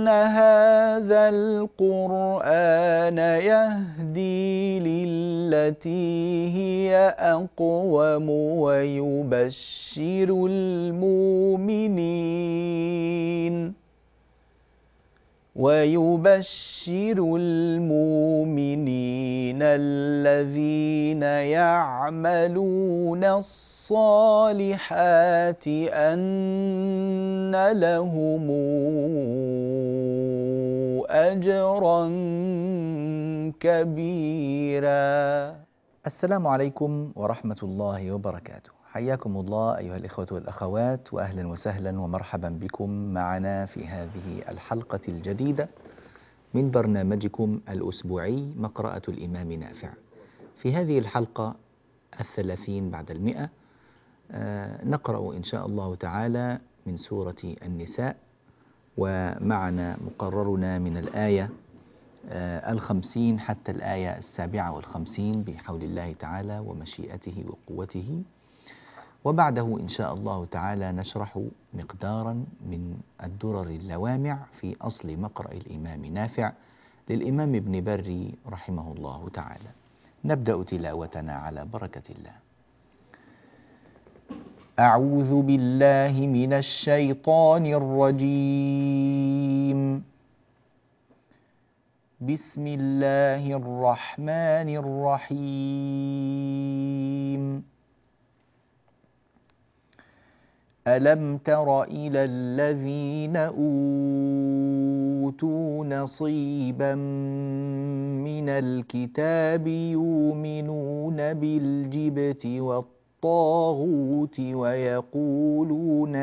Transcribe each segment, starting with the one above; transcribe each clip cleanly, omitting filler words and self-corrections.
إن هذا القرآن يهدي للتي هي أقوم ويبشر المؤمنين الذين يعملون الصالحات أن لهم أجرا كبيرا. السلام عليكم ورحمة الله وبركاته. حياكم الله أيها الإخوة والأخوات، وأهلا وسهلا ومرحبا بكم معنا في هذه الحلقة الجديدة من برنامجكم الأسبوعي مقرأة الإمام نافع. في هذه الحلقة 30 بعد 100 نقرأ إن شاء الله تعالى من سورة النساء، ومعنا مقررنا من الآية 50 حتى الآية 57 بحول الله تعالى ومشيئته وقوته، وبعده إن شاء الله تعالى نشرح مقدارا من الدرر اللوامع في أصل مقرأ الإمام نافع للإمام ابن بري رحمه الله تعالى. نبدأ تلاوتنا على بركة الله. أعوذ بالله من الشيطان الرجيم. بسم الله الرحمن الرحيم. ألم تر إلى الذين أوتوا نصيبا من الكتاب يؤمنون بالجبت والطاغوت ويقولون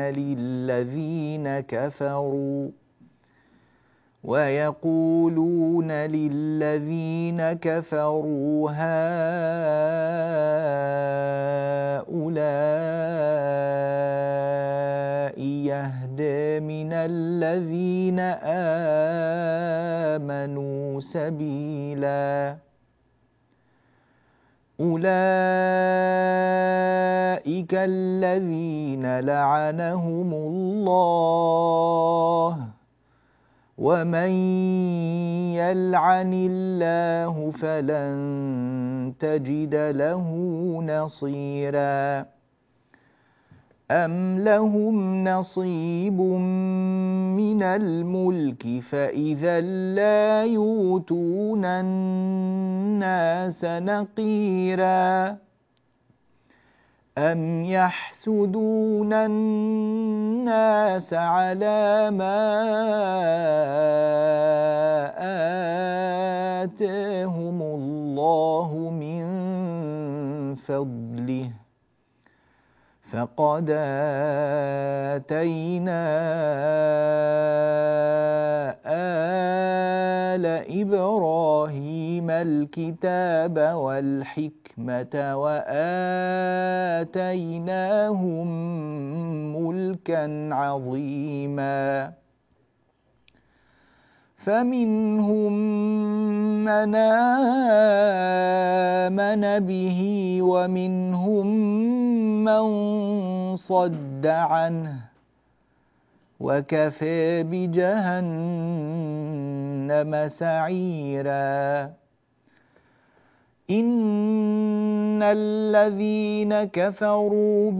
للذين كفروا هؤلاء يهدى من الذين آمنوا سبيلا. أولئك الذين لعنهم الله، ومن يلعن الله فلن تجد له نصيرا. أم لهم نصيب من الملك فإذا لا يؤتون الناس نقيرا. أم يحسدون الناس على ما آتاهم الله من فضله، فقد آتينا آل إبراهيم الكتاب والحكمة وآتيناهم ملكا عظيما. فمنهم من آمن به ومنهم من صد عنه، وكفى بجهنم سعيرا. إن الذين كفروا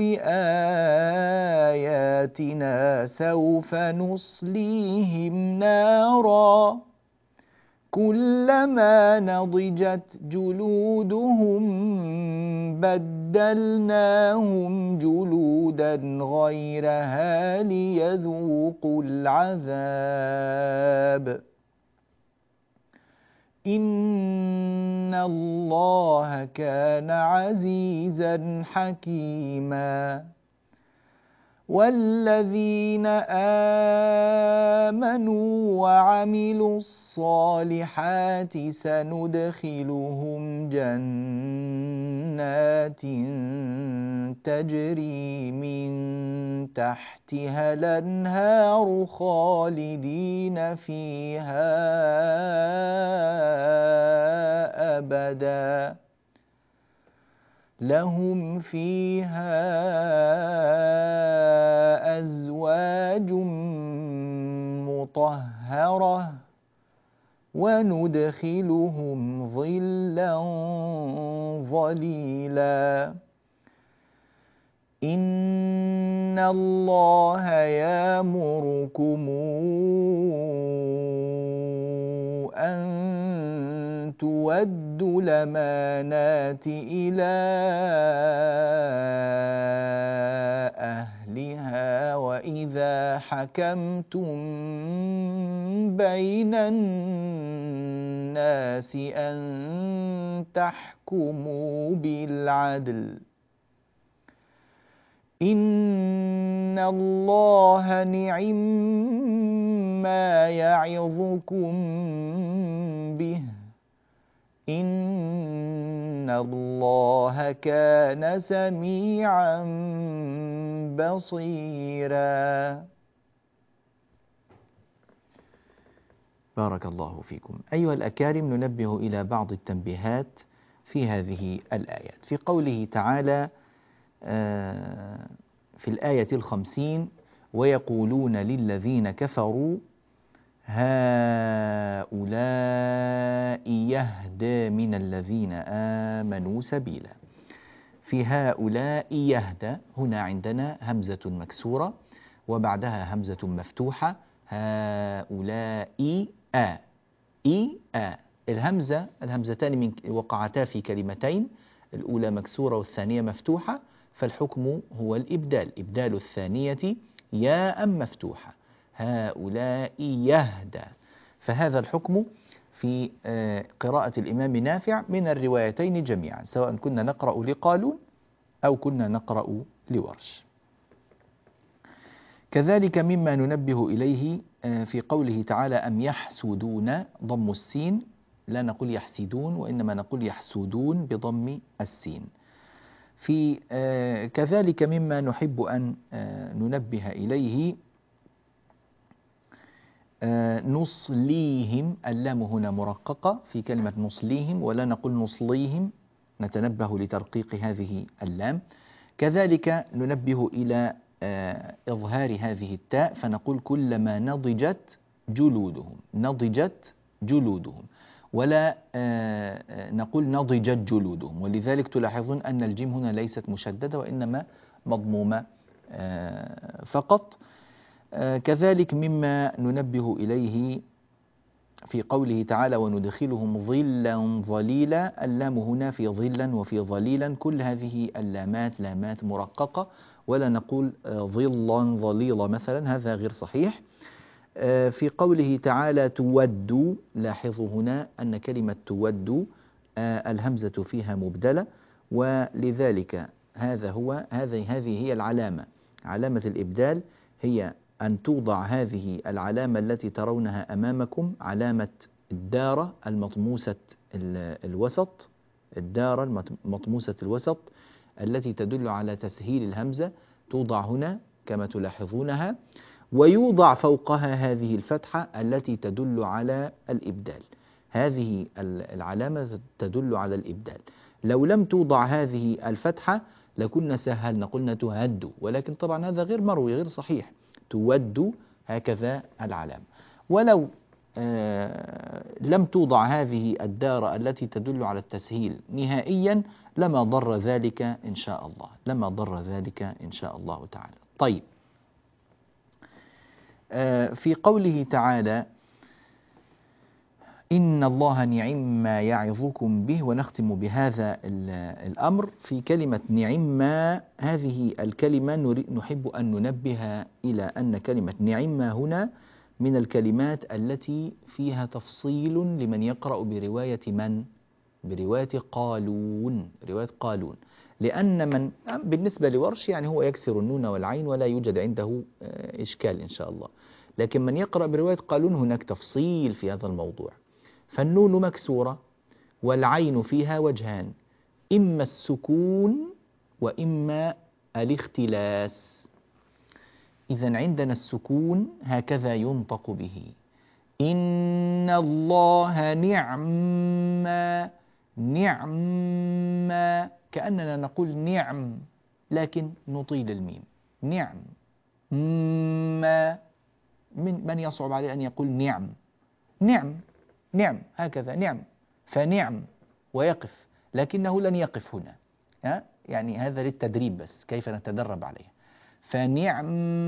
بآياتنا سوف نصليهم نارا كلما نضجت جلودهم بدلناهم جلودا غيرها ليذوقوا العذاب. إن الله كان عزيزا حكيما. والذين آمنوا وعملوا الصالحات سندخلهم جنات تجري من تحتها الأنهار خالدين فيها أبدا، لهم فيها أزواج مطهرة وندخلهم ظلا ظليلا إن الله يأمركم أن تودوا الأمانات إلى أهلها وإذا حكمتم بين الناس أن تحكموا بالعدل إن الله نعما يعظكم به إن الله كان سميعا بصيرا. بارك الله فيكم. أيها الأكارم، ننبه إلى بعض التنبيهات في هذه الآيات. في قوله تعالى في الآية 50: ويقولون للذين كفروا هؤلاء يهدى من الذين آمنوا سبيلا. في هؤلاء يهدى هنا عندنا همزة مكسورة وبعدها همزة مفتوحة، هؤلاء الهمزتان من وقعتا في كلمتين، الأولى مكسورة والثانية مفتوحة، فالحكم هو الإبدال، إبدال الثانية ياء مفتوحة، هؤلاء يهدى. فهذا الحكم في قراءة الإمام نافع من الروايتين جميعا، سواء كنا نقرأ لقالون أو كنا نقرأ لورش. كذلك مما ننبه إليه في قوله تعالى أم يحسدون، ضم السين، لا نقول يحسدون وإنما نقول يحسدون بضم السين. في كذلك مما نحب أن ننبه إليه نصليهم، اللام هنا مرققة في كلمة نصليهم ولا نقول نصليهم، نتنبه لترقيق هذه اللام. كذلك ننبه إلى إظهار هذه التاء فنقول كلما نضجت جلودهم ولا نقول نضجت جلودهم، ولذلك تلاحظون أن الجيم هنا ليست مشددة وإنما مضمومة فقط. كذلك مما ننبه إليه في قوله تعالى وندخلهم ظلا ظليلا، اللام هنا في ظلا وفي ظليلا، كل هذه اللامات لامات مرققة، ولا نقول ظلا ظليلا مثلا، هذا غير صحيح. في قوله تعالى تودوا، لاحظوا هنا أن كلمة تودوا الهمزة فيها مبدلة، ولذلك هذه هي العلامة، علامة الإبدال هي أن توضع هذه العلامة التي ترونها أمامكم، علامة الدارة المطموسة الوسط، الدارة المطموسة الوسط التي تدل على تسهيل الهمزة، توضع هنا كما تلاحظونها، ويوضع فوقها هذه الفتحة التي تدل على الإبدال. هذه العلامة تدل على الإبدال. لو لم توضع هذه الفتحة لكنا سهلنا قلنا تهد، ولكن طبعا هذا غير مروي، غير صحيح، تود هكذا العلامة. ولو لم توضع هذه الدارة التي تدل على التسهيل نهائيا لما ضر ذلك إن شاء الله، لما ضر ذلك إن شاء الله تعالى. طيب، في قوله تعالى إن الله نعم ما يعظكم به، ونختم بهذا الأمر في كلمة نعم. هذه الكلمة نحب أن ننبه إلى أن كلمة نعم هنا من الكلمات التي فيها تفصيل لمن يقرأ برواية من؟ برواية قالون، رواية قالون، لأن من بالنسبة لورش يعني هو يكسر النون والعين ولا يوجد عنده إشكال إن شاء الله، لكن من يقرأ برواية قالون هناك تفصيل في هذا الموضوع. فالنون مكسورة والعين فيها وجهان، إما السكون وإما الاختلاس. إذن عندنا السكون هكذا ينطق به، إن الله نعم، كأننا نقول نعم لكن نطيل الميم، نعم ما من يصعب عليه أن يقول نعم، نعم، نعم، هكذا نعم، فنعم ويقف، لكنه لن يقف هنا. يعني هذا للتدريب بس، كيف نتدرب عليه. فنعم،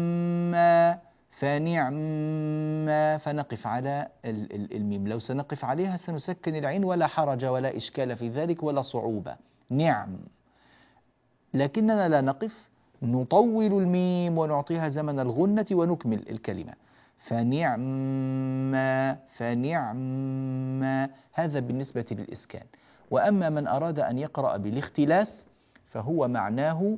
فنعم، فنقف على الميم. لو سنقف عليها سنسكن العين ولا حرج ولا إشكال في ذلك ولا صعوبة. نعم. لكننا لا نقف، نطول الميم ونعطيها زمن الغنة ونكمل الكلمة. فنعم، فنعم. هذا بالنسبة للإسكان. وأما من أراد أن يقرأ بالاختلاس فهو معناه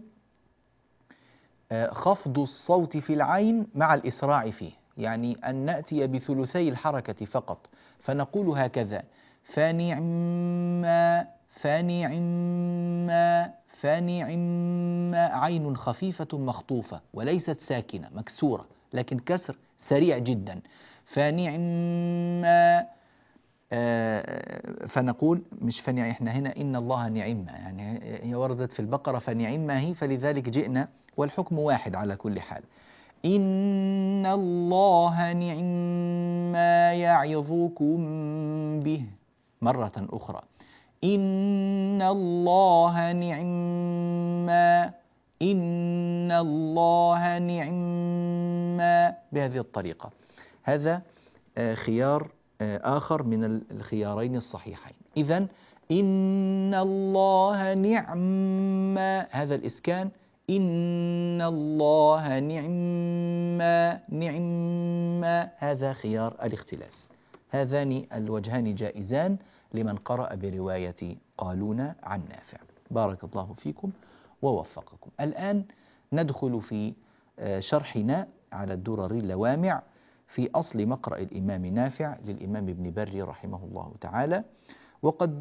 خفض الصوت في العين مع الإسراع فيه، يعني أن نأتي بثلثي الحركة فقط، فنقول هكذا: فنعم، فنعم، فنعم. عين خفيفة مخطوفة وليست ساكنة مكسورة، لكن كسر سريع جدا. فنعم. فنقول مش فنعم، احنا هنا إن الله نعم، يعني هي وردت في البقرة فنعم هي، فلذلك جئنا والحكم واحد على كل حال. إن الله نعم ما يعظكم به. مرة أخرى: إن الله نعم ما، إن الله نعم ما، بهذه الطريقة. هذا خيار آخر من الخيارين الصحيحين. إذن إن الله نعم، هذا الإسكان، إن الله نعم، نعم، هذا خيار الاختلاس. هذان الوجهان جائزان لمن قرأ برواية قالون عن نافع. بارك الله فيكم ووفقكم. الآن ندخل في شرحنا على الدرر اللوامع في أصل مقرأ الإمام نافع للإمام ابن بري رحمه الله تعالى. وقد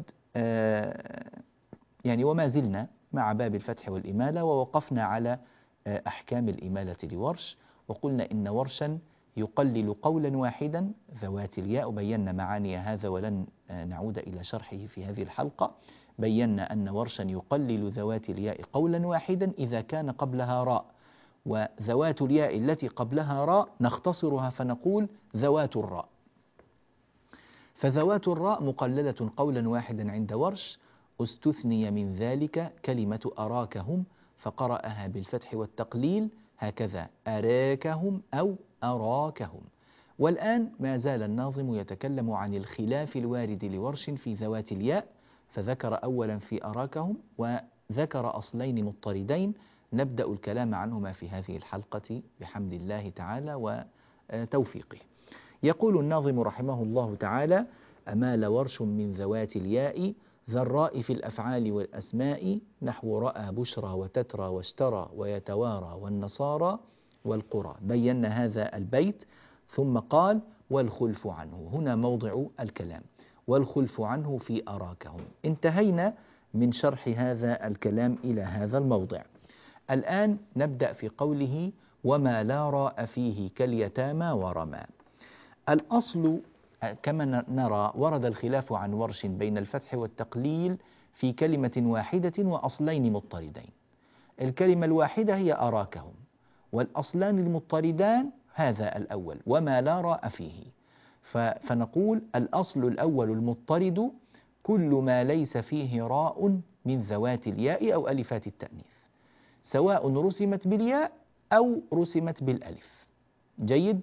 يعني وما زلنا مع باب الفتح والإمالة، ووقفنا على أحكام الإمالة لورش، وقلنا إن ورشا يقلل قولا واحدا ذوات الياء، وبينا معاني هذا ولن نعود إلى شرحه في هذه الحلقة. بينا أن ورشا يقلل ذوات الياء قولا واحدا إذا كان قبلها راء، وذوات الياء التي قبلها راء نختصرها فنقول ذوات الراء. فذوات الراء مقللة قولا واحدا عند ورش، استثني من ذلك كلمة أراكهم فقرأها بالفتح والتقليل، هكذا أراكهم أو أراكهم. والآن ما زال الناظم يتكلم عن الخلاف الوارد لورش في ذوات الياء، فذكر أولا في أراكهم وذكر أصلين مضطردين نبدأ الكلام عنهما في هذه الحلقة بحمد الله تعالى وتوفيقه. يقول الناظم رحمه الله تعالى: أمال ورش من ذوات الياء ذا الراء في الأفعال والأسماء، نحو رأى بشرى وتترى واشترى ويتوارى والنصارى والقرى. بينا هذا البيت ثم قال: والخلف عنه. هنا موضع الكلام، والخلف عنه في أراكهم. انتهينا من شرح هذا الكلام إلى هذا الموضع. الآن نبدأ في قوله: وما لا راء فيه كاليتامى ورمى. الأصل كما نرى ورد الخلاف عن ورش بين الفتح والتقليل في كلمة واحدة وأصلين مضطردين. الكلمة الواحدة هي أراكهم، والأصلان المضطردان هذا الأول وما لا راء فيه. فنقول الأصل الأول المضطرد كل ما ليس فيه راء من ذوات الياء أو ألفات التأنيث، سواء رسمت بالياء أو رسمت بالألف. جيد؟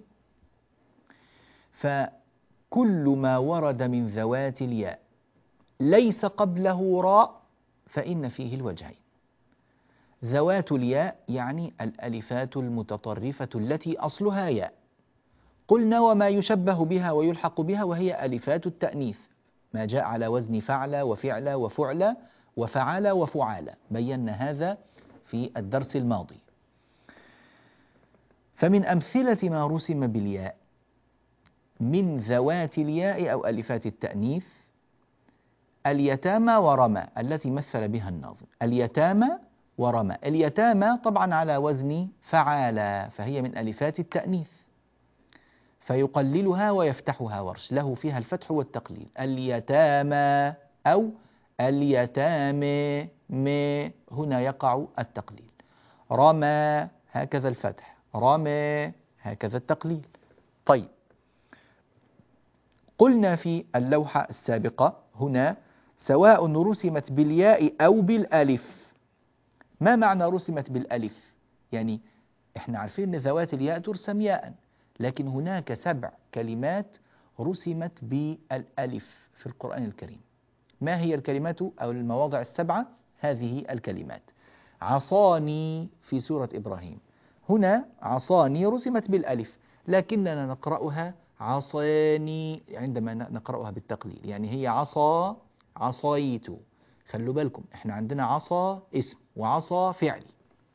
فكل ما ورد من ذوات الياء ليس قبله راء فإن فيه الوجهين. ذوات الياء يعني الألفات المتطرفة التي أصلها ياء. قلنا وما يشبه بها ويلحق بها، وهي ألفات التأنيث، ما جاء على وزن فعل وفعل وفعل وفعل وفعال. بينا هذا في الدرس الماضي. فمن أمثلة ما رسم بالياء من ذوات الياء أو ألفات التأنيث اليتامى ورمى التي مثل بها الناظم. اليتامى ورمى. اليتامى طبعا على وزن فعال، فهي من ألفات التأنيث، فيقللها ويفتحها ورش، له فيها الفتح والتقليل. اليتامى أو اليتامى، هنا يقع التقليل. رمى هكذا الفتح، رمى هكذا التقليل. طيب، قلنا في اللوحة السابقة هنا سواء رسمت بالياء أو بالألف. ما معنى رسمت بالألف؟ يعني احنا عارفين أن ذوات الياء ترسم ياء، لكن هناك 7 كلمات رسمت بالألف في القرآن الكريم. ما هي الكلمات أو المواضع ال7؟ هذه الكلمات: عصاني في سورة إبراهيم، هنا عصاني رسمت بالألف، لكننا نقرأها عصاني عندما نقرأها بالتقليل، يعني هي عصا عصيت. خلوا بالكم احنا عندنا عصا اسم وعصا فعل،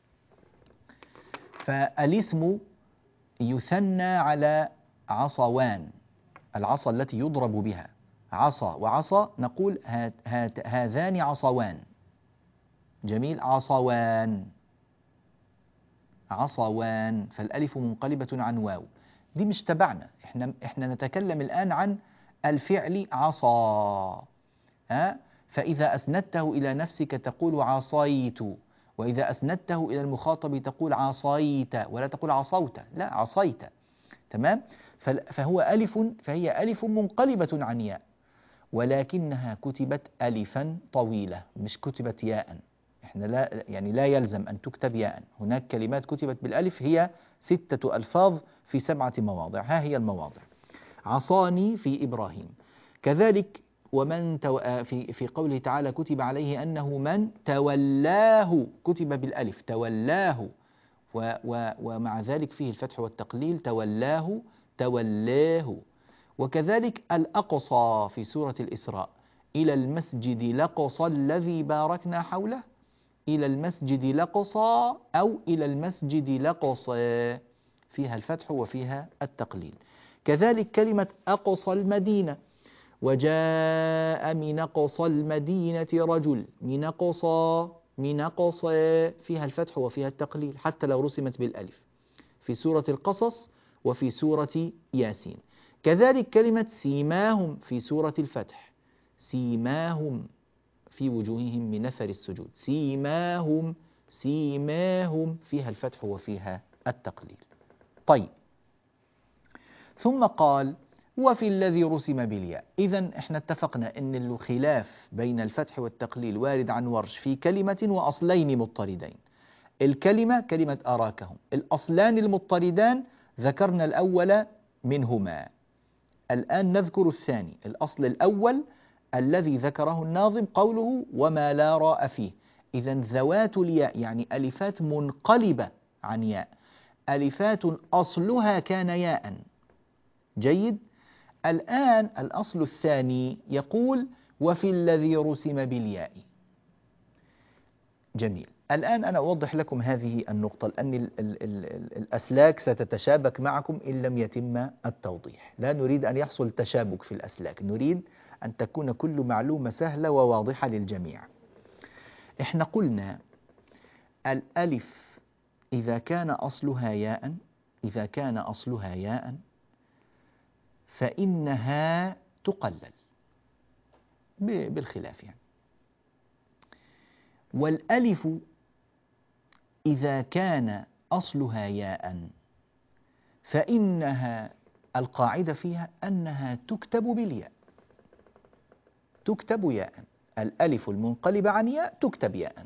فالاسم يثنى على عصوان، العصا التي يضرب بها، عصا وعصا نقول هذان عصوان. جميل، عصوان عصوان، فالألف منقلبة عن واو. دي مش تبعنا، احنا نتكلم الآن عن الفعل عصا. فإذا أسندته إلى نفسك تقول عصيت، وإذا أسندته إلى المخاطب تقول عصيت، ولا تقول عصوت، لا عصيت. تمام؟ فهو ألف، فهي ألف منقلبة عن ياء، ولكنها كتبت ألفا طويلة، مش كتبت ياء. احنا لا يلزم أن تكتب ياء. هناك كلمات كتبت بالألف، هي 6 ألفاظ في 7 مواضع. ها هي المواضع: عصاني في إبراهيم، كذلك ومن في قوله تعالى كتب عليه أنه من تولاه، كتب بالألف تولاه، ومع ذلك فيه الفتح والتقليل، تولاه تولاه. وكذلك الأقصى في سورة الإسراء: إلى المسجد الأقصى الذي باركنا حوله، إلى المسجد الأقصى أو إلى المسجد الأقصى، فيها الفتح وفيها التقليل. كذلك كلمة أقصى المدينة: وجاء من أقصى المدينة رجل، من أقصى من أقصى، فيها الفتح وفيها التقليل حتى لو رسمت بالألف، في سورة القصص وفي سورة ياسين. كذلك كلمة سيماهم في سورة الفتح: سيماهم في وجوههم من أثر السجود، سيماهم سيماهم، فيها الفتح وفيها التقليل. طيب، ثم قال وفي الذي رسم بالياء. إذن احنا اتفقنا أن الخلاف بين الفتح والتقليل وارد عن ورش في كلمة وأصلين مضطردين. الكلمة كلمة أراكهم، الأصلان المضطردان ذكرنا الأول منهما، الآن نذكر الثاني. الأصل الأول الذي ذكره الناظم قوله وما لا راء فيه. إذن ذوات الياء يعني ألفات منقلبة عن ياء، ألفات أصلها كان ياء. جيد. الآن الأصل الثاني يقول وفي الذي رسم بالياء. جميل. الآن أنا أوضح لكم هذه النقطة، لأن الأسلاك ستتشابك معكم إن لم يتم التوضيح. لا نريد أن يحصل تشابك في الأسلاك، نريد أن تكون كل معلومة سهلة وواضحة للجميع. إحنا قلنا الألف إذا كان أصلها ياء، إذا كان أصلها ياء فإنها تقلل بالخلاف يعني. والألف إذا كان أصلها ياء فإنها القاعدة فيها أنها تكتب بالياء، تكتب ياء، الألف المنقلبة عن ياء تكتب ياء،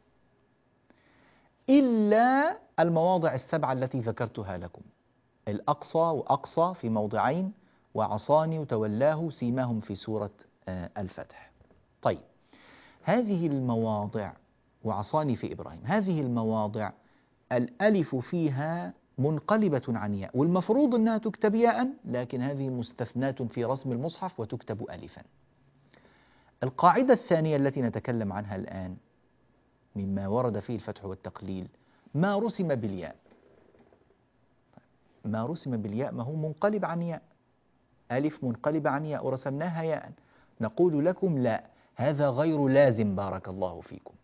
إلا المواضع ال7 التي ذكرتها لكم: الأقصى وأقصى في موضعين، وعصاني وتولاه سيماهم في سورة الفتح. طيب، هذه المواضع وعصاني في إبراهيم، هذه المواضع الألف فيها منقلبة عن ياء، والمفروض أنها تكتب ياء، لكن هذه مستثناة في رسم المصحف وتكتب ألفا. القاعدة الثانية التي نتكلم عنها الآن مما ورد فيه الفتح والتقليل: ما رسم بالياء. ما رسم بالياء ما هو منقلب عن ياء، ألف منقلب عن ياء ورسمناها ياء. نقول لكم لا، هذا غير لازم، بارك الله فيكم.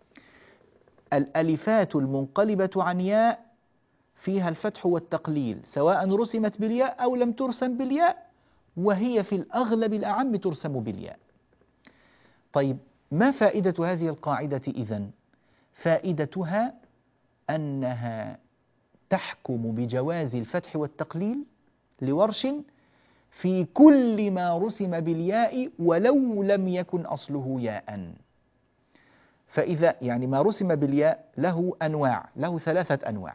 الألفات المنقلبة عن ياء فيها الفتح والتقليل سواء رسمت بالياء أو لم ترسم بالياء، وهي في الأغلب الأعم ترسم بالياء. طيب، ما فائدة هذه القاعدة إذن؟ فائدتها أنها تحكم بجواز الفتح والتقليل لورش في كل ما رسم بالياء ولو لم يكن أصله ياء. فإذا يعني ما رسم بالياء له أنواع، له 3 أنواع.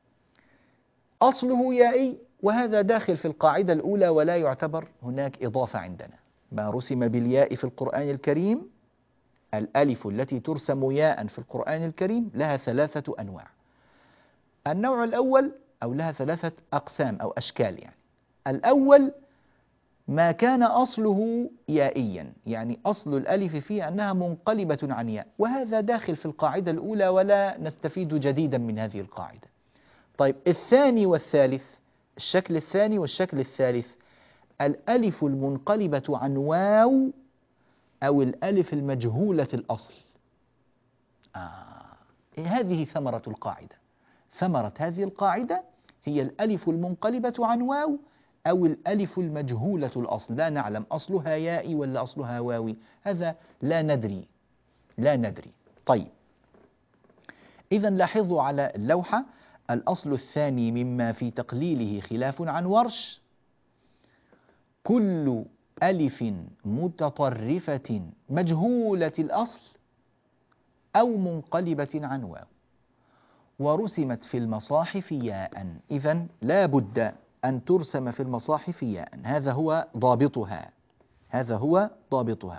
أصله يائي، وهذا داخل في القاعدة الأولى ولا يعتبر هناك إضافة عندنا. ما رسم بالياء في القرآن الكريم، الألف التي ترسم ياء في القرآن الكريم لها 3 أنواع. النوع الأول، أو لها 3 أقسام أو أشكال يعني. الأول ما كان أصله يائيا، يعني أصل الألف فيه أنها منقلبة عن ياء، وهذا داخل في القاعدة الأولى ولا نستفيد جديدا من هذه القاعدة. طيب الثاني والثالث، الشكل الثاني والشكل الثالث، الألف المنقلبة عن واو أو الألف المجهولة الأصل. هذه ثمرة القاعدة. ثمرة هذه القاعدة هي الألف المنقلبة عن واو أو الألف المجهولة الأصل، لا نعلم أصلها يائي ولا أصلها واوي، هذا لا ندري، لا ندري. طيب إذا لاحظوا على اللوحة، الأصل الثاني مما في تقليله خلاف عن ورش: كل ألف متطرفة مجهولة الأصل أو منقلبة عن واو ورسمت في المصاحف ياء. إذن لا بد أن ترسم في المصاحف ياء، هذا هو ضابطها، هذا هو ضابطها.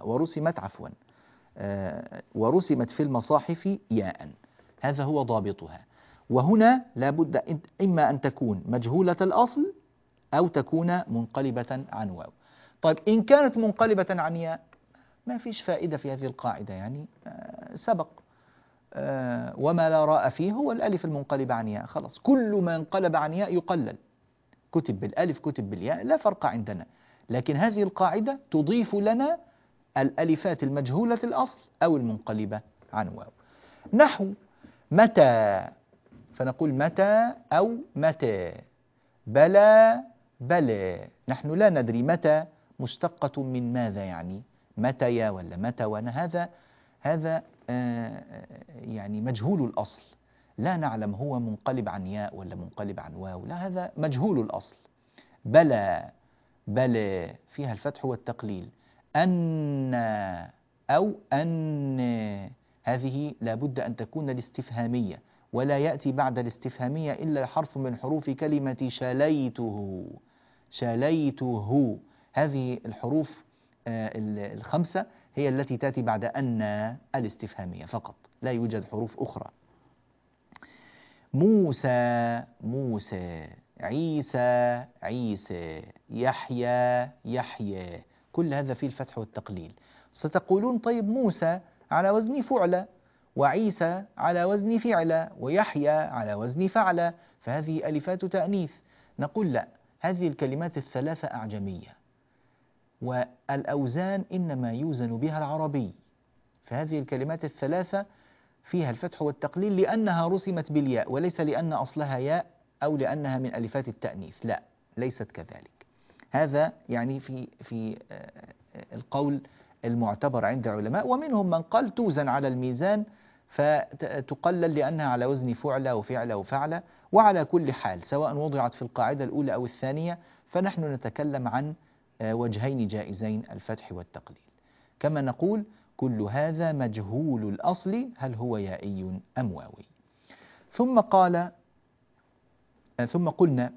ورسمت في المصاحف ياء، هذا هو ضابطها. وهنا لا بد إما أن تكون مجهولة الأصل أو تكون منقلبة عن واو. طيب إن كانت منقلبة عن ياء ما فيش فائدة في هذه القاعدة، يعني سبق وما لا راء فيه هو الألف المنقلبة عن ياء، خلاص كل ما انقلب عن ياء يقلل، كتب بالألف كتب بالياء لا فرق عندنا. لكن هذه القاعدة تضيف لنا الألفات المجهولة الأصل أو المنقلبة عن واو. نحو متى، فنقول متى أو متى، بلى بلى. نحن لا ندري متى مشتقة من ماذا، يعني متى ولا متى، وأنا هذا يعني مجهول الأصل، لا نعلم هو منقلب عن ياء ولا منقلب عن واو، لا هذا مجهول الأصل. بلى بلى فيها الفتح والتقليل. أن أو أن، هذه لابد أن تكون الاستفهامية، ولا يأتي بعد الاستفهامية إلا حرف من حروف كلمة شليته. شليته، هذه الحروف ال5 هي التي تأتي بعد أن الاستفهامية فقط، لا يوجد حروف أخرى. موسى موسى، عيسى عيسى، يحيى يحيى، كل هذا فيه الفتح والتقليل. ستقولون طيب موسى على وزن فعل، وعيسى على وزن فعل، ويحيى على وزن فعل، فهذه ألفات تأنيث. نقول لا، هذه الكلمات ال3 أعجمية، والأوزان إنما يوزن بها العربي، فهذه الكلمات ال3 فيها الفتح والتقليل لأنها رسمت بالياء، وليس لأن أصلها ياء أو لأنها من ألفات التأنيث، لا ليست كذلك. هذا يعني في القول المعتبر عند العلماء، ومنهم من قال توزن على الميزان فتقلل لأنها على وزن فعل وفعل وفعل. وعلى كل حال سواء وضعت في القاعدة الأولى أو الثانية فنحن نتكلم عن وجهين جائزين، الفتح والتقليل. كما نقول كل هذا مجهول الأصل، هل هو يائي أم واوي. ثم قلنا: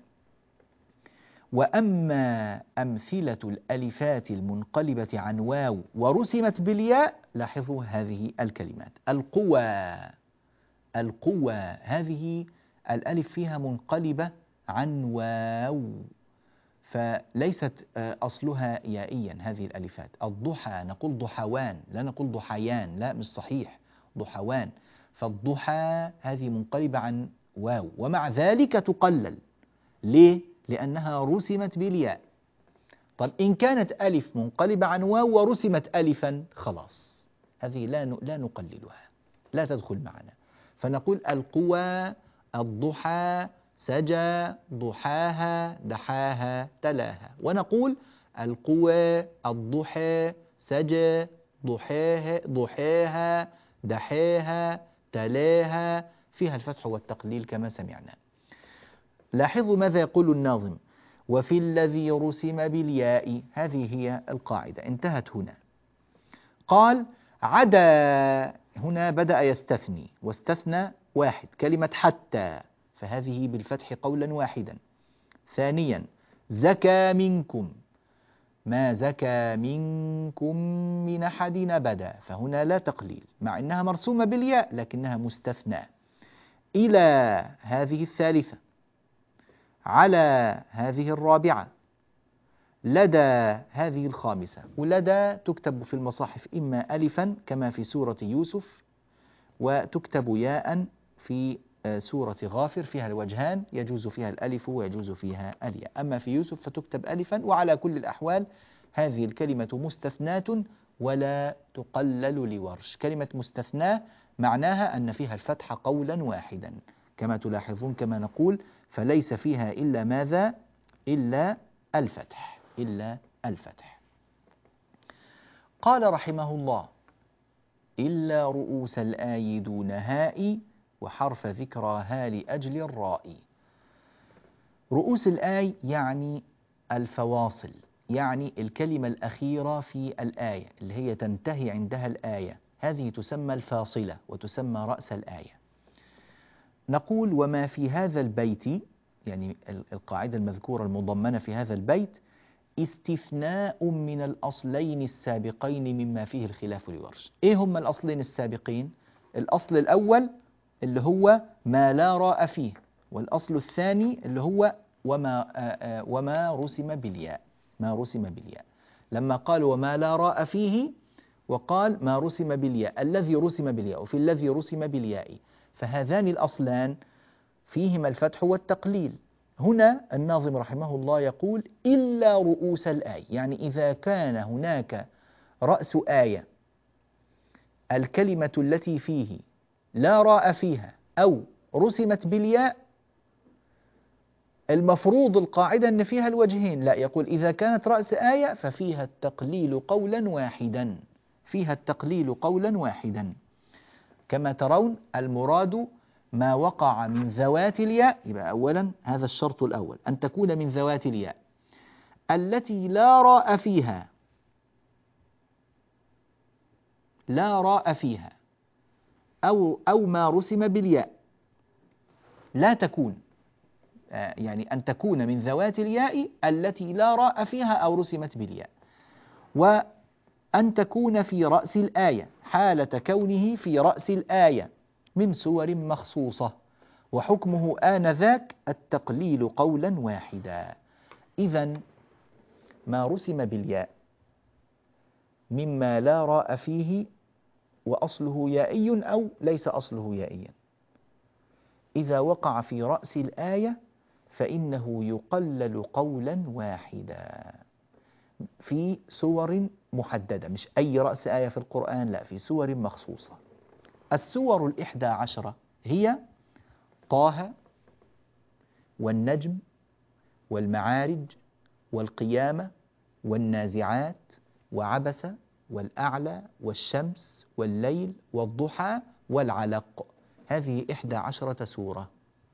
وأما أمثلة الألفات المنقلبة عن واو ورسمت بالياء، لاحظوا هذه الكلمات: القوى. القوى هذه الألف فيها منقلبة عن واو، فليست أصلها يائيا هذه الألفات. الضحى نقول ضحوان، لا نقول ضحيان، لا مش صحيح، ضحوان. فالضحى هذه منقلبة عن واو، ومع ذلك تقلل. ليه؟ لأنها رسمت بالياء. طب إن كانت ألف منقلبة عن واو ورسمت ألفا، خلاص هذه لا نقللها، لا تدخل معنا. فنقول القوى، الضحى، سجى، ضحاها، دحاها، تلاها. ونقول القوى، الضحى، سجى، ضحاها، ضحاها، دحاها، تلاها، فيها الفتح والتقليل كما سمعنا. لاحظوا ماذا يقول الناظم: وفي الذي رسم بالياء. هذه هي القاعدة، انتهت هنا. قال عدا، هنا بدأ يستثني واستثنى واحد، كلمة حتى، فهذه بالفتح قولا واحدا. ثانيا زكى منكم، ما زكى منكم من أحد أبدا، فهنا لا تقليل مع أنها مرسومة بالياء لكنها مستثنى. إلى، هذه الثالثة. على، هذه الرابعة. لدى، هذه الخامسة. ولدى تكتب في المصاحف إما ألفا كما في سورة يوسف، وتكتب ياء في سورة غافر، فيها الوجهان، يجوز فيها الألف ويجوز فيها الياء. أما في يوسف فتكتب ألفا. وعلى كل الأحوال هذه الكلمة مستثناة ولا تقلل لورش. كلمة مستثناة معناها أن فيها الفتح قولا واحدا، كما تلاحظون كما نقول فليس فيها إلا ماذا؟ إلا الفتح، إلا الفتح. قال رحمه الله إلا رؤوس الآي دون هاء وحرف ذكرى ها لأجل الراء. رؤوس الآي يعني الفواصل، يعني الكلمة الأخيرة في الآية اللي هي تنتهي عندها الآية، هذه تسمى الفاصلة وتسمى رأس الآية. نقول وما في هذا البيت، يعني القاعدة المذكورة المضمنة في هذا البيت، استثناء من الأصلين السابقين مما فيه الخلاف لورش. إيه هم الأصلين السابقين؟ الأصل الأول اللي هو ما لا راء فيه، والأصل الثاني اللي هو وما رسم بالياء، ما رسم بالياء. لما قال وما لا راء فيه وقال ما رسم بالياء، الذي رسم بالياء وفي الذي رسم بالياء، فهذان الأصلان فيهما الفتح والتقليل. هنا الناظم رحمه الله يقول إلا رؤوس الآية، يعني إذا كان هناك رأس آية الكلمة التي فيه لا راء فيها أو رسمت بالياء، المفروض القاعدة أن فيها الوجهين. لا، يقول إذا كانت رأس آية ففيها التقليل قولا واحدا، فيها التقليل قولا واحدا. كما ترون المراد ما وقع من ذوات الياء. يبقى أولا هذا الشرط الأول، أن تكون من ذوات الياء التي لا راء فيها، لا راء فيها أو ما رسم بالياء. لا تكون، يعني أن تكون من ذوات الياء التي لا راء فيها أو رسمت بالياء، وأن تكون في رأس الآية حالة كونه في رأس الآية من سور مخصوصة، وحكمه آنذاك التقليل قولا واحدا. إذن ما رسم بالياء مما لا راء فيه وأصله يائي أو ليس أصله يائيا، إذا وقع في رأس الآية فإنه يقلل قولا واحدا في سور محددة، مش أي رأس آية في القرآن، لا، في سور مخصوصة. السور 11 هي طه والنجم والمعارج والقيامة والنازعات وعبس والأعلى والشمس والليل والضحى والعلق. هذه 11 سورة.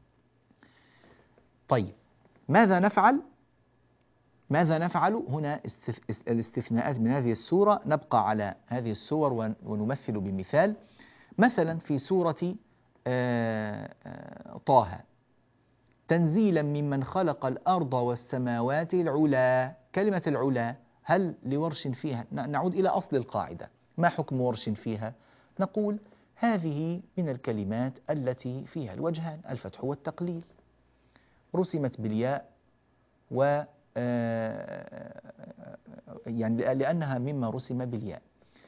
طيب ماذا نفعل؟ ماذا نفعل هنا؟ الاستثناءات من هذه السورة، نبقى على هذه السور ونمثل بمثال. مثلا في سورة طه، تنزيلا ممن خلق الأرض والسماوات العلا. كلمة العلا هل لورش فيها؟ نعود إلى أصل القاعدة، ما حكم ورش فيها؟ نقول هذه من الكلمات التي فيها الوجهان، الفتح والتقليل، رسمت بالياء و يعني لأنها مما رسم بالياء،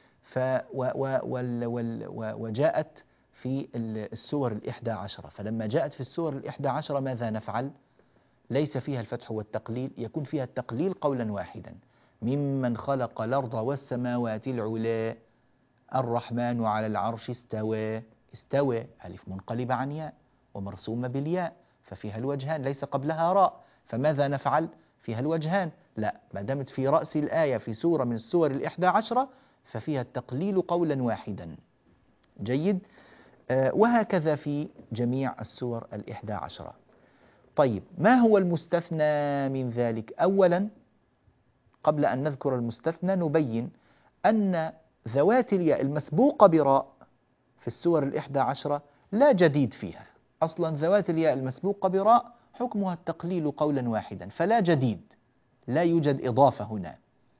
وجاءت في السور 11. فلما جاءت في السور 11 ماذا نفعل؟ ليس فيها الفتح والتقليل، يكون فيها التقليل قولا واحدا. ممن خلق الأرض والسماوات العلا، الرحمن على العرش استوى. استوى ألف منقلبة عن ياء ومرسومة بالياء، ففيها الوجهان، ليس قبلها راء، فماذا نفعل؟ فيها الوجهان. لا، ما دامت في رأس الآية في سورة من السور 11 ففيها التقليل قولا واحدا. جيد. وهكذا في جميع السور 11. طيب ما هو المستثنى من ذلك؟ أولا قبل أن نذكر المستثنى نبين أن ذوات الياء المسبوقة براء في السور 11 لا جديد فيها، أصلا ذوات الياء المسبوقة براء حكمها التقليل قولا واحدا، فلا جديد، لا يوجد إضافة هنا،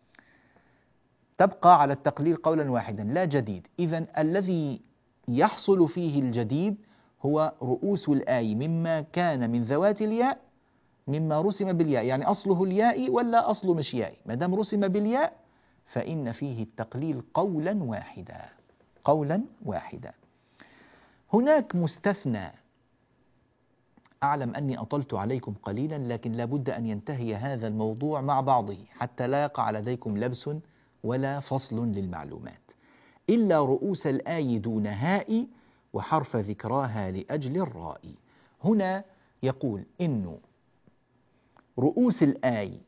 تبقى على التقليل قولا واحدا لا جديد. إذن الذي يحصل فيه الجديد هو رؤوس الآي مما كان من ذوات الياء مما رسم بالياء، يعني أصله الياء ولا أصله مش ياء، ما دام رسم بالياء فإن فيه التقليل قولا واحدا، قولا واحدا. هناك مستثنى، أعلم أني أطلت عليكم قليلا لكن لابد أن ينتهي هذا الموضوع مع بعضه حتى لا يقع لديكم لبس ولا فصل للمعلومات. إلا رؤوس الآي دون هاء وحرف ذكراها لأجل الراء. هنا يقول إنه رؤوس الآي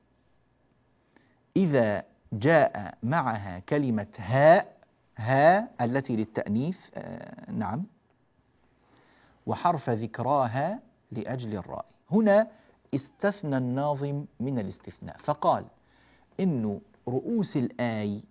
إذا جاء معها كلمة هاء التي للتأنيث نعم، وحرف ذكراها لأجل الراء، هنا استثنى الناظم من الاستثناء فقال إنه رؤوس الآي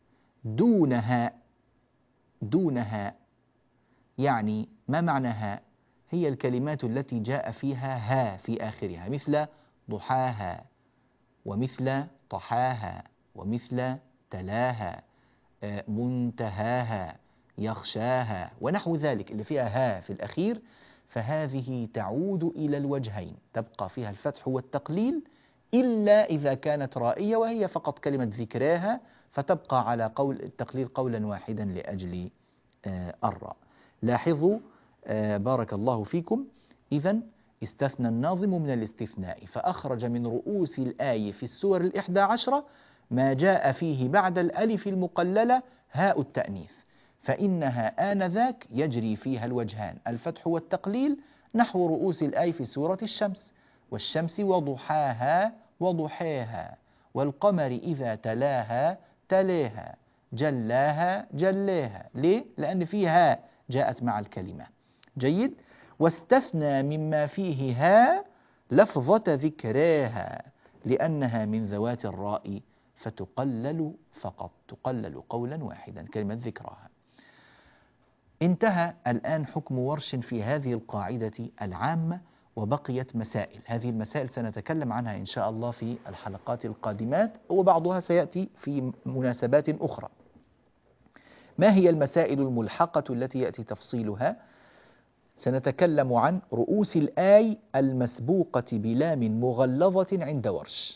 دونها، يعني ما معنى هاء؟ هي الكلمات التي جاء فيها ها في آخرها، مثل ضحاها ومثل طحاها ومثل تلاها منتهاها يخشاها ونحو ذلك، اللي فيها ها في الأخير، فهذه تعود إلى الوجهين، تبقى فيها الفتح والتقليل إلا إذا كانت رائية وهي فقط كلمة ذكراها، فتبقى على قول التقليل قولا واحدا لأجل الراء. لاحظوا بارك الله فيكم، إذن استثنى الناظم من الاستثناء فأخرج من رؤوس الآية في السور 11 ما جاء فيه بعد الألف المقللة هاء التأنيث، فإنها آنذاك يجري فيها الوجهان الفتح والتقليل، نحو رؤوس الآية في سورة الشمس، والشمس وضحاها وضحيها، والقمر إذا تلاها تليها، جلاها جليها. ليه؟ لأن فيها جاءت مع الكلمة. جيد. واستثنى مما فيه ها لفظة ذكراها لأنها من ذوات الراء فتقلل فقط، تقلل قولا واحدا كلمة ذكراها. انتهى الآن حكم ورش في هذه القاعدة العامة، وبقيت مسائل، هذه المسائل سنتكلم عنها إن شاء الله في الحلقات القادمات، وبعضها سيأتي في مناسبات أخرى. ما هي المسائل الملحقة التي يأتي تفصيلها؟ سنتكلم عن رؤوس الآي المسبوقة بلام مغلظة عند ورش،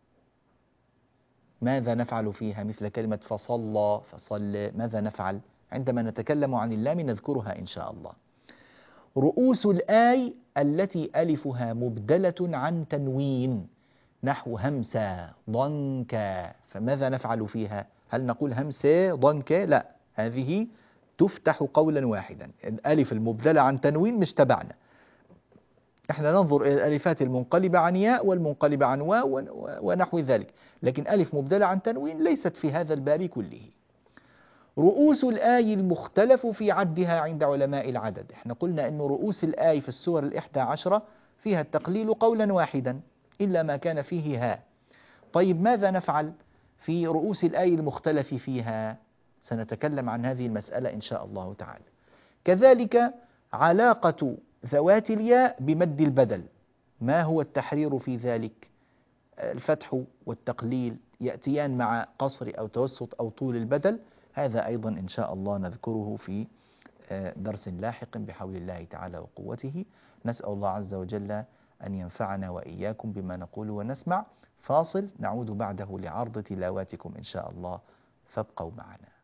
ماذا نفعل فيها؟ مثل كلمة فصلى فصل، ماذا نفعل؟ عندما نتكلم عن اللام نذكرها إن شاء الله. رؤوس الآي التي ألفها مبدلة عن تنوين، نحو همسة ضنكا، فماذا نفعل فيها؟ هل نقول همسة ضنكا؟ لا، هذه تفتح قولا واحدا، الألف المبدلة عن تنوين مش تبعنا، احنا ننظر إلى الألفات المنقلبة عن ياء والمنقلبة عن واو ونحو ذلك، لكن ألف مبدلة عن تنوين ليست في هذا الباب كله. رؤوس الآي المختلف في عدها عند علماء العدد، احنا قلنا أن رؤوس الآي في السور 11 فيها التقليل قولا واحدا إلا ما كان فيه ها. طيب ماذا نفعل في رؤوس الآي المختلف فيها؟ سنتكلم عن هذه المسألة إن شاء الله تعالى. كذلك علاقة ذوات الياء بمد البدل، ما هو التحرير في ذلك؟ الفتح والتقليل يأتيان مع قصر أو توسط أو طول البدل، هذا أيضا إن شاء الله نذكره في درس لاحق بحول الله تعالى وقوته. نسأل الله عز وجل أن ينفعنا وإياكم بما نقول ونسمع. فاصل نعود بعده لعرض تلاواتكم إن شاء الله، فابقوا معنا.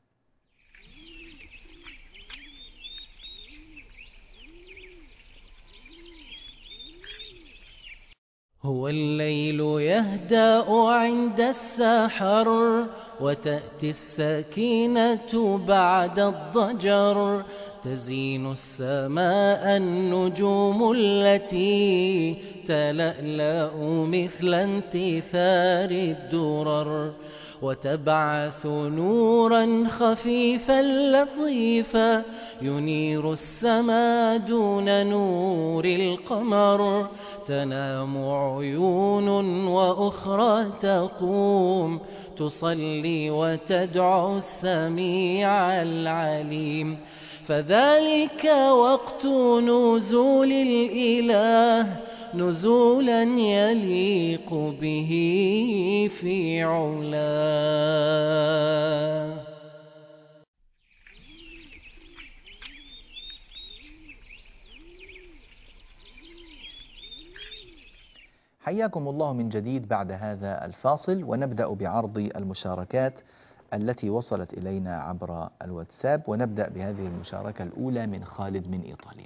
هو الليل يهدأ عند السحر، وتأتي السكينة بعد الضجر، تزين السماء النجوم التي تلألأ مثل انتثار الدرر، وتبعث نورا خفيفا لطيفا ينير السما دون نور القمر. تنام عيون وأخرى تقوم تصلي وتدعو السميع العليم. فذلك وقت نزول الإله نزولا يليق به في علاه. حياكم الله من جديد بعد هذا الفاصل، ونبدأ بعرض المشاركات التي وصلت إلينا عبر الواتساب، ونبدأ بهذه المشاركة الأولى من خالد من إيطاليا.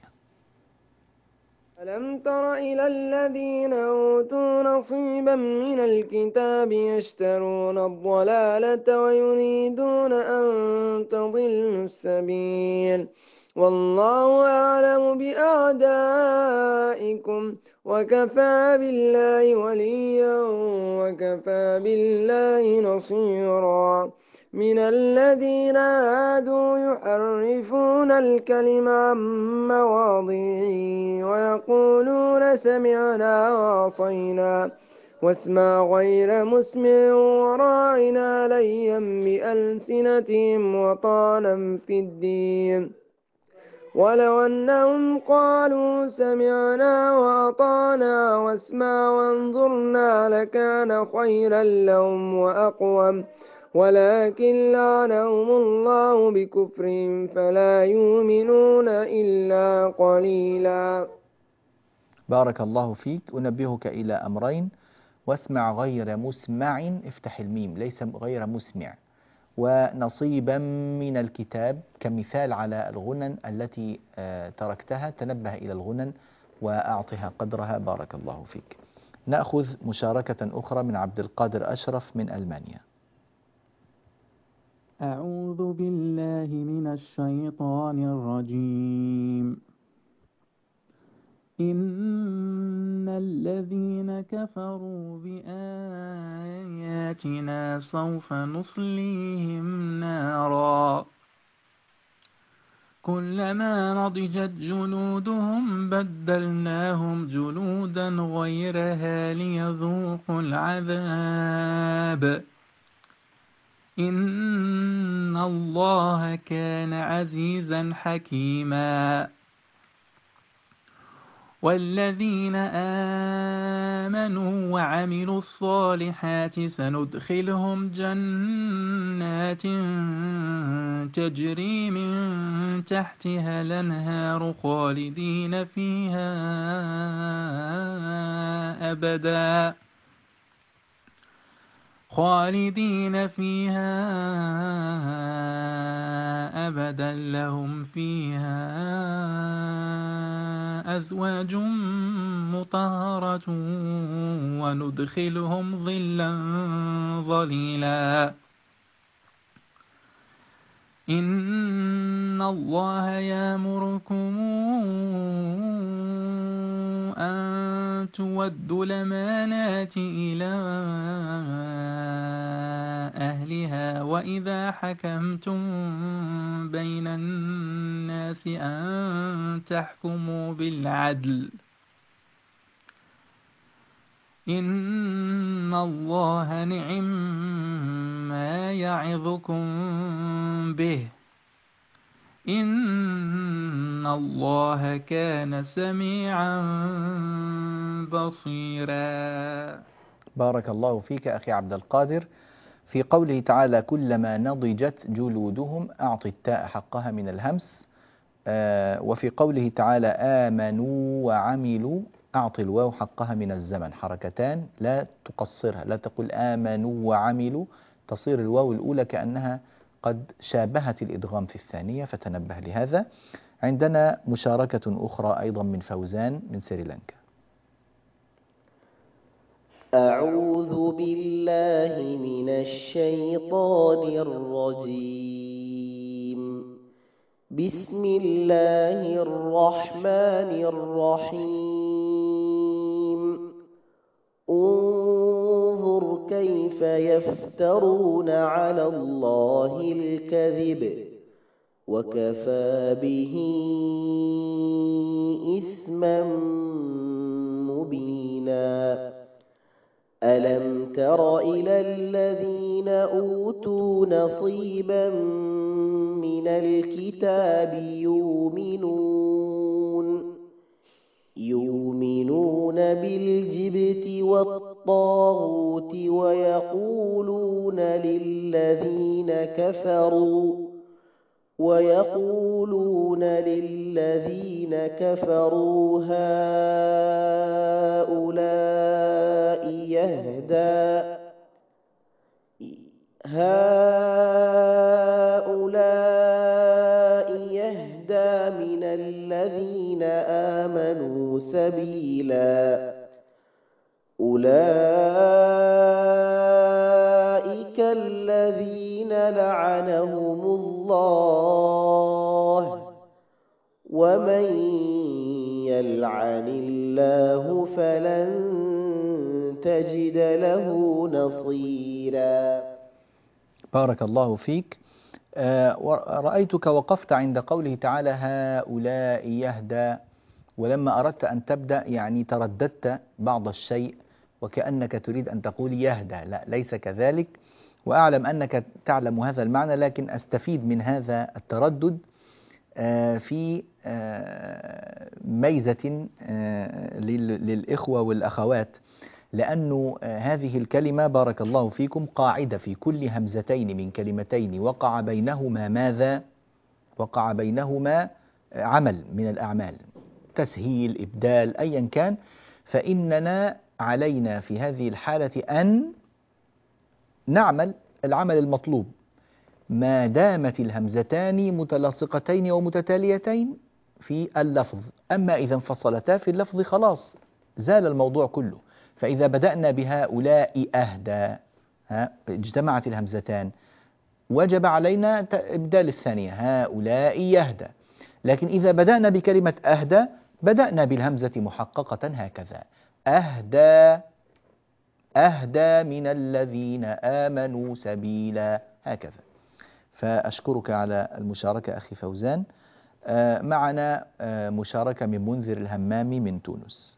ألم تر إلى الذين أوتوا نصيبا من الكتاب يشترون الضلالة ويريدون أن تضلوا السبيل والله أعلم بأعدائكم وكفى بالله وليا وكفى بالله نصيرا. من الذين هادوا يحرفون الكلم عن مواضعه ويقولون سمعنا وعصينا واسمع غير مسمع وراعنا ليا بألسنتهم وطعنا في الدين ولو أنهم قالوا سمعنا وأطعنا واسمع وانظرنا لكان خيرا لهم وأقوم ولكن لعنهم الله بكفرهم فلا يؤمنون إلا قليلا. بارك الله فيك. أنبهك إلى أمرين: واسمع غير مسمع، افتح الميم، ليس غير مسمع، ونصيبا من الكتاب كمثال على الغنن التي تركتها، تنبه إلى الغنن وأعطها قدرها. بارك الله فيك. نأخذ مشاركة أخرى من عبد القادر أشرف من ألمانيا. أعوذ بالله من الشيطان الرجيم. إن الذين كفروا بآياتنا سوف نصليهم نارا كلما نضجت جلودهم بدلناهم جلودا غيرها ليذوقوا العذاب إن الله كان عزيزا حكيما. والذين آمنوا وعملوا الصالحات سندخلهم جنات تجري من تحتها الأنهار خالدين فيها أبدا لهم فيها أزواج مطهرة وندخلهم ظلا ظليلا. إن الله يأمركم أن تودوا الأمانات إلى أهلها وإذا حكمتم بين الناس أن تحكموا بالعدل إن الله نعم ما يعظكم به إن الله كان سميعا بصيرا. بارك الله فيك أخي عبد القادر. في قوله تعالى كلما نضجت جلودهم، أعط التاء حقها من الهمس. وفي قوله تعالى آمنوا وعملوا، أعط الواو حقها من الزمن، حركتان لا تقصرها، لا تقول آمنوا وعملوا، تصير الواو الأولى كأنها قد شابهت الإدغام في الثانية، فتنبه لهذا. عندنا مشاركة أخرى أيضا من فوزان من سريلانكا. أعوذ بالله من الشيطان الرجيم. بسم الله الرحمن الرحيم. انظر كيف يفترون على الله الكذب وكفى به إثما مبينا ألم تر إلى الذين أوتوا نصيبا من الكتاب يؤمنون بالجبت والطاغوت ويقولون للذين كفروا هؤلاء يهدى من الذين آمنوا سبيلا أولئك الذين لعنهم الله ومن يلعن الله فلن تجد له نصيرا. بارك الله فيك. رأيتك وقفت عند قوله تعالى هؤلاء يهدى، ولما أردت أن تبدأ يعني ترددت بعض الشيء وكأنك تريد أن تقول يهدى. لا، ليس كذلك، وأعلم أنك تعلم هذا المعنى، لكن أستفيد من هذا التردد في ميزة للإخوة والأخوات، لأن هذه الكلمة بارك الله فيكم قاعدة في كل همزتين من كلمتين وقع بينهما ماذا؟ وقع بينهما عمل من الأعمال، تسهيل، إبدال، أيا كان، فإننا علينا في هذه الحالة أن نعمل العمل المطلوب ما دامت الهمزتان متلاصقتين ومتتاليتين في اللفظ. أما إذا انفصلتا في اللفظ خلاص زال الموضوع كله. فإذا بدأنا بهؤلاء أهدى اجتمعت الهمزتان وجب علينا إبدال الثانية هؤلاء يهدى. لكن إذا بدأنا بكلمة أهدى بدأنا بالهمزة محققة هكذا أهدى من الذين آمنوا سبيلا، هكذا. فأشكرك على المشاركة أخي فوزان. معنا مشاركة من منذر الهمامي من تونس.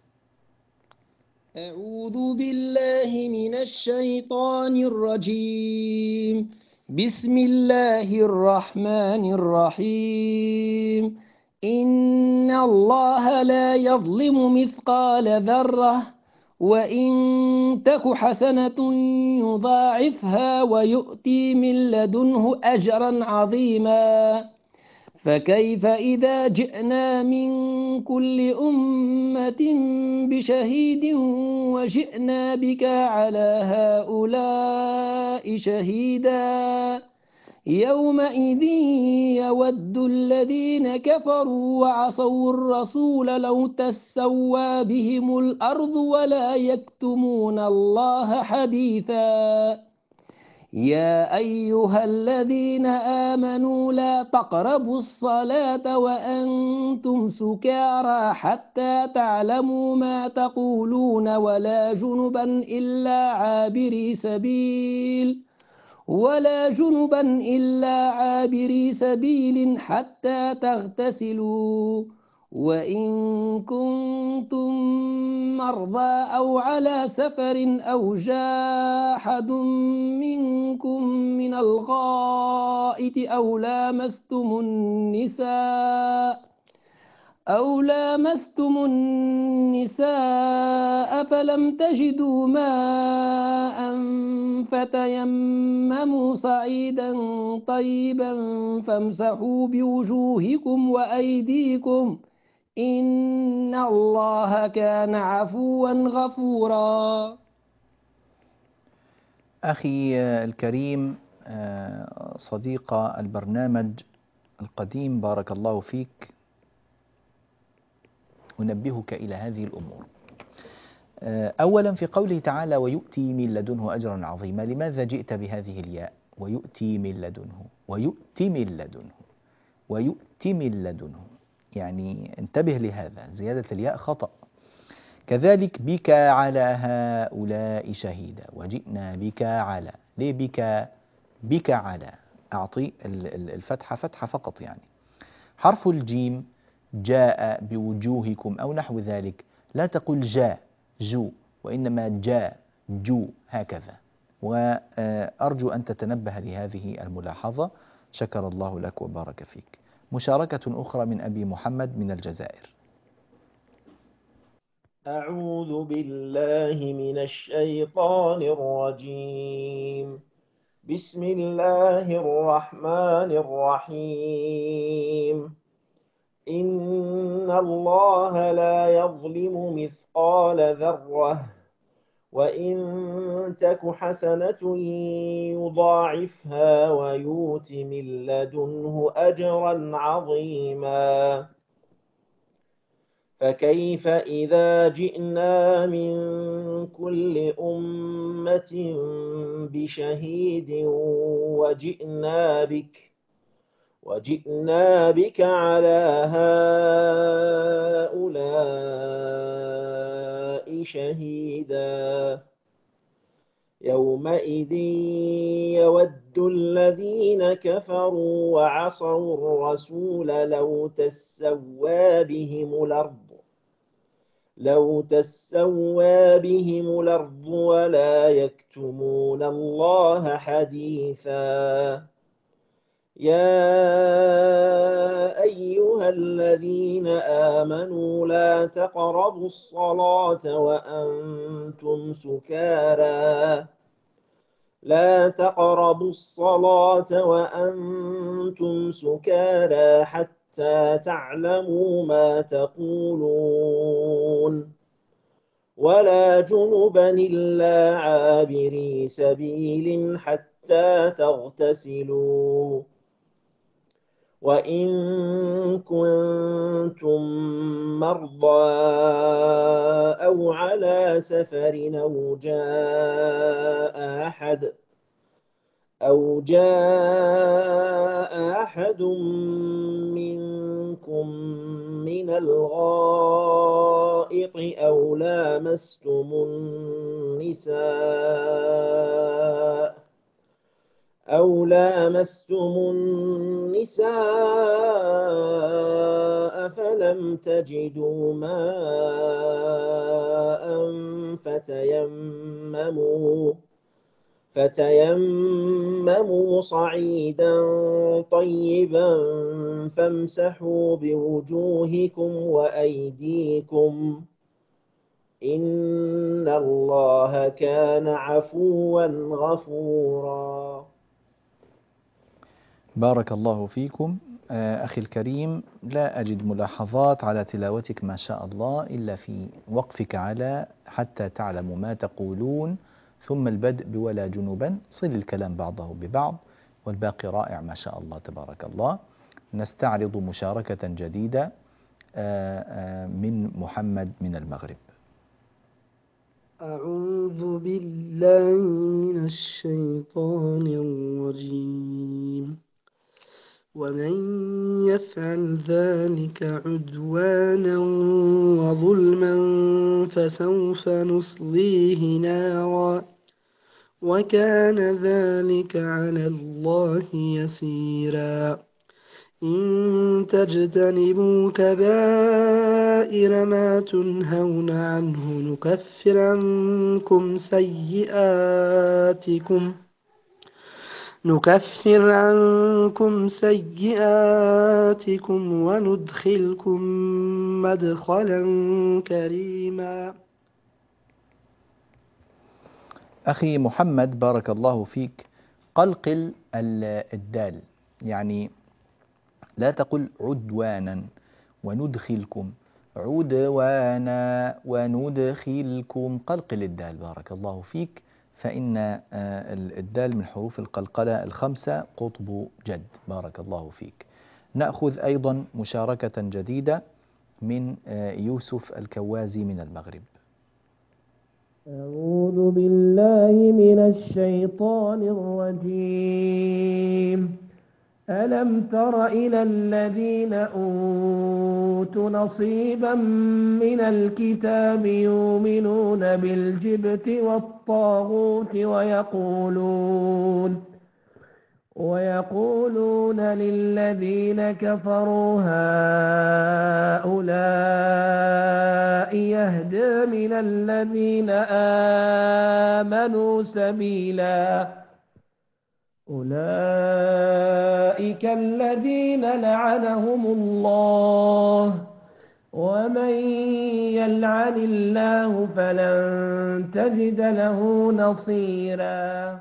أعوذ بالله من الشيطان الرجيم. بسم الله الرحمن الرحيم. إن الله لا يظلم مثقال ذرة وإن تك حسنة يضاعفها ويؤتي من لدنه أجرا عظيما. فكيف إذا جئنا من كل أمة بشهيد وجئنا بك على هؤلاء شهيدا يومئذ يود الذين كفروا وعصوا الرسول لو تسوى بهم الأرض ولا يكتمون الله حديثا. يا أيها الذين آمنوا لا تقربوا الصلاة وأنتم سكارى حتى تعلموا ما تقولون ولا جنبا إلا عابري سبيل حتى تغتسلوا وإن كنتم مرضى أو على سفر أو جاء أحد منكم من الغائط أو لامستم النساء فلم تجدوا ماء فتيمموا صعيدا طيبا فامسحوا بوجوهكم وأيديكم إن الله كان عفوا غفورا. أخي الكريم صديق البرنامج القديم بارك الله فيك، أنبهك إلى هذه الأمور. أولا في قوله تعالى ويؤتي من لدنه أجرا عظيما، لماذا جئت بهذه الياء؟ ويؤتي من لدنه، ويؤتي من لدنه، ويؤتي من لدنه، يعني انتبه لهذا، زيادة الياء خطأ. كذلك بك على هؤلاء شهيدا، وجئنا بك على. ليه بك؟ بك على، أعطي الفتحة فتحة فقط يعني. حرف الجيم جاء بوجوهكم أو نحو ذلك، لا تقل جاء جو، وإنما جاء جو هكذا. وأرجو أن تتنبه لهذه الملاحظة، شكر الله لك وبارك فيك. مشاركة أخرى من أبي محمد من الجزائر. أعوذ بالله من الشيطان الرجيم. بسم الله الرحمن الرحيم. إن الله لا يظلم مثقال ذرة وإن تك حسنة يضاعفها ويؤت من لدنه أجرا عظيما. فكيف إذا جئنا من كل أمة بشهيد وجئنا بك على هؤلاء شهيدا. يومئذ يود الذين كفروا وعصوا الرسول لو تسوى بهم الأرض ولا يكتمون الله حديثا. يا أيها الذين آمنوا لا تقربوا الصلاة وأنتم سكارى حتى تعلموا ما تقولون ولا جنبا إلا عابري سبيل حتى تغتسلوا. وإن كنتم مرضى أو على سفر أو جاء أحد منكم من الغائط أو لامستم النساء فلم تجدوا ماء فتيمموا صعيدا طيبا فامسحوا بوجوهكم وأيديكم إن الله كان عفوا غفورا. بارك الله فيكم. أخي الكريم، لا أجد ملاحظات على تلاوتك ما شاء الله إلا في وقفك على حتى تعلموا ما تقولون، ثم البدء بولا جنوبا، صل الكلام بعضه ببعض، والباقي رائع ما شاء الله تبارك الله. نستعرض مشاركة جديدة من محمد من المغرب. أعوذ بالله من الشيطان الرجيم. ومن يفعل ذلك عدوانا وظلما فسوف نصليه نارا وكان ذلك على الله يسيرا. إن تجتنبوا كبائر ما تنهون عنه نكفر عنكم سيئاتكم وندخلكم مدخلا كريما. أخي محمد بارك الله فيك، قلقل الدال، يعني لا تقل عدوانا وندخلكم، عدوانا وندخلكم، قلقل الدال بارك الله فيك، فإن الدال من حروف القلقلة الخمسة قطب جد. بارك الله فيك. نأخذ أيضا مشاركة جديدة من يوسف الكوازي من المغرب. أعوذ بالله من الشيطان الرجيم. ألم تر إلى الذين أوتوا نصيبا من الكتاب يؤمنون بالجبت والطاغوت ويقولون للذين كفروا هؤلاء يهدى من الذين آمنوا سبيلا أولئك الذين لعنهم الله ومن يلعن الله فلن تجد له نصيرا.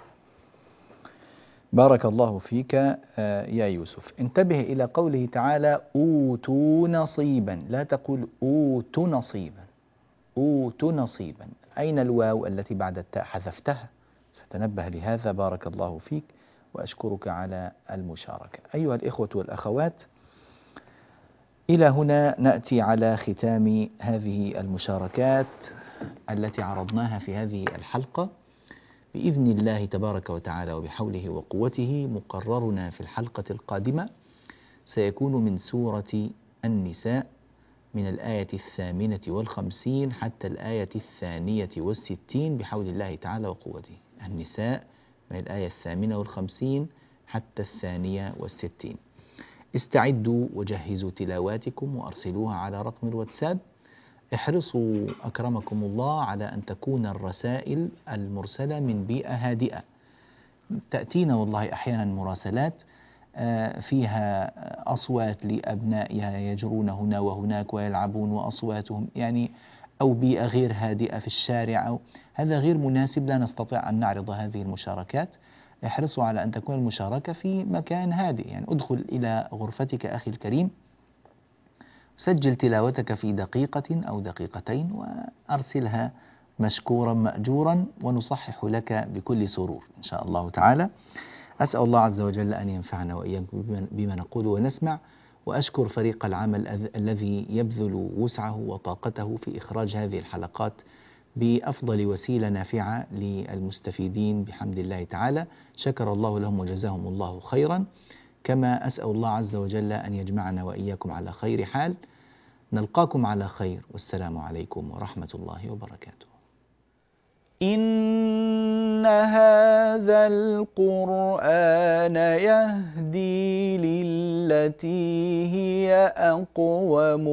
بارك الله فيك يا يوسف. انتبه إلى قوله تعالى أوتوا نصيبا، لا تقول أوتوا نصيبا، أوتوا نصيبا. أين الواو التي بعد التاء؟ حذفتها، فتنبه لهذا. بارك الله فيك وأشكرك على المشاركة. أيها الإخوة والأخوات، إلى هنا نأتي على ختام هذه المشاركات التي عرضناها في هذه الحلقة. بإذن الله تبارك وتعالى وبحوله وقوته، مقررنا في الحلقة القادمة سيكون من سورة النساء، من الآية 58 حتى الآية 62 بحول الله تعالى وقوته. النساء من الآية 58 حتى 62. استعدوا وجهزوا تلاواتكم وأرسلوها على رقم الواتساب. احرصوا أكرمكم الله على أن تكون الرسائل المرسلة من بيئة هادئة. تأتينا والله أحيانا مراسلات فيها أصوات لأبنائها يجرون هنا وهناك ويلعبون وأصواتهم يعني، أو بيئة غير هادئة في الشارع، أو هذا غير مناسب، لا نستطيع أن نعرض هذه المشاركات. احرصوا على أن تكون المشاركة في مكان هادئ، يعني ادخل إلى غرفتك أخي الكريم، سجل تلاوتك في دقيقة أو دقيقتين وأرسلها مشكورا مأجورا، ونصحح لك بكل سرور إن شاء الله تعالى. أسأل الله عز وجل أن ينفعنا وإياكم بما نقول ونسمع، وأشكر فريق العمل الذي يبذل وسعه وطاقته في إخراج هذه الحلقات بأفضل وسيلة نافعة للمستفيدين بحمد الله تعالى. شكر الله لهم وجزاهم الله خيرا. كما أسأل الله عز وجل أن يجمعنا وإياكم على خير حال. نلقاكم على خير، والسلام عليكم ورحمة الله وبركاته. إن هذا القرآن يهدي للتي هي أقوم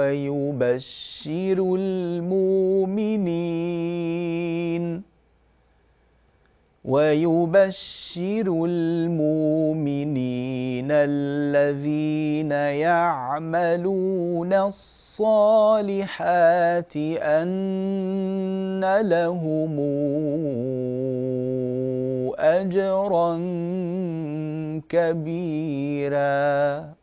ويبشر المؤمنين الذين يعملون الصالحات أن لهم أجرا كبيرا.